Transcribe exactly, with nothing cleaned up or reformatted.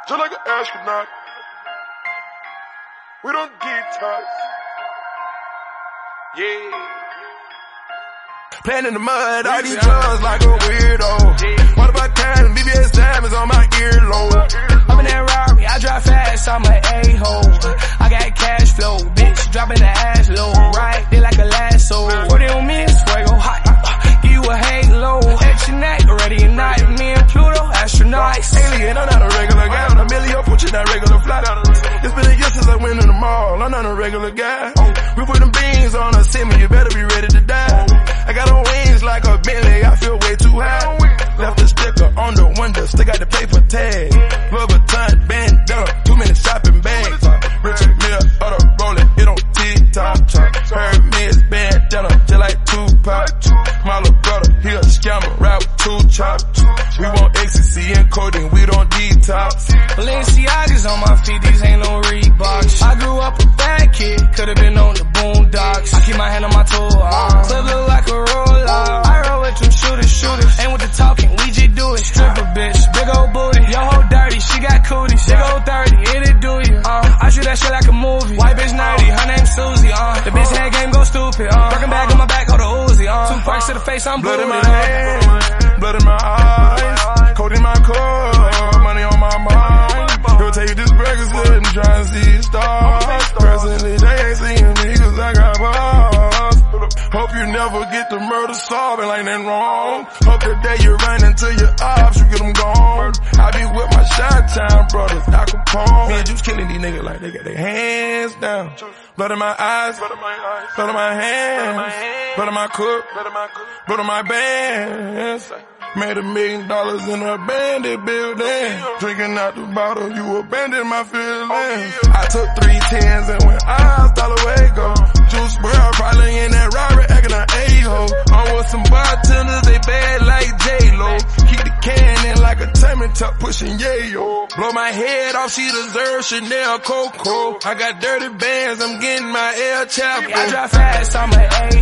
just like an astronaut. We don't detox. Yeah. Playing in the mud, all these drugs like a weirdo. What about time? B B S diamonds on my earlobe. I'm in that Rari, I drive fast, I'm an a-hole. I got cash flow, bitch, dropping the ass low. Right, they like a lasso. Put it on me and fuego hot. Give you a halo. At your neck, ready or not. Me and Pluto, astronauts. Alien, I'm not a regular guy. On a million, put you that regular fly. It's been a year since I went in the mall. I'm not a regular guy. We put them beans on a semi, you better be ready to die. I got on wings like a Bentley, I feel way too high. Left the sticker on the window, still got the paper tag. Louboutin, bandana, two minute shopping bags. Richard Mille, auto rolling, it on TikTok. Hermes bandana, just like Tupac. My little brother, he a scammer, ride with two chops. We want ecstasy and codeine, we don't detox. Balenciagas on my feet, these ain't no Reeboks. I grew up a bad kid, could've been on the boondocks. I keep my hand on my toe, uh, club look like a roller. I roll with them shooters, shooters. Ain't with the talking, we just do it. Stripper bitch, big old booty. Yo ho dirty, she got cooties. Big old thirty, it'll do you. Uh, I shoot that shit like a movie. White bitch nerdy, her name's Susie. Uh, the bitch head game go stupid. Uh, working back on my back, go to Uzi. Uh, two perks to the face, I'm blood in my booted. hands, blood in my eyes, cold in my car, money on my mind. He'll tell you this breakfast good and try and see stars. Personally, they ain't seeing me cause I got bars. Hope you never get the murder solved, and ain't nothing wrong. Hope the day you run into your ops, you get them gone. I be with my Chi-Town brothers, Al Capone. Me and Juice killing these niggas like they got their hands down. Blood in my eyes, blood in my hands, blood in my cook, blood in my bands. Made a million dollars in a bandit building. Drinking out the bottle, you abandoned my feelings. I took three tens and went hasta luego. Juice world probably in that Robert acting an a-hole. I'm with some bartenders, they bad like J-Lo. Keep the can in like a timing tuck pushing yayo. Blow my head off, she deserves Chanel Coco. I got dirty bands, I'm getting my El Chapo. I drive fast, I'm an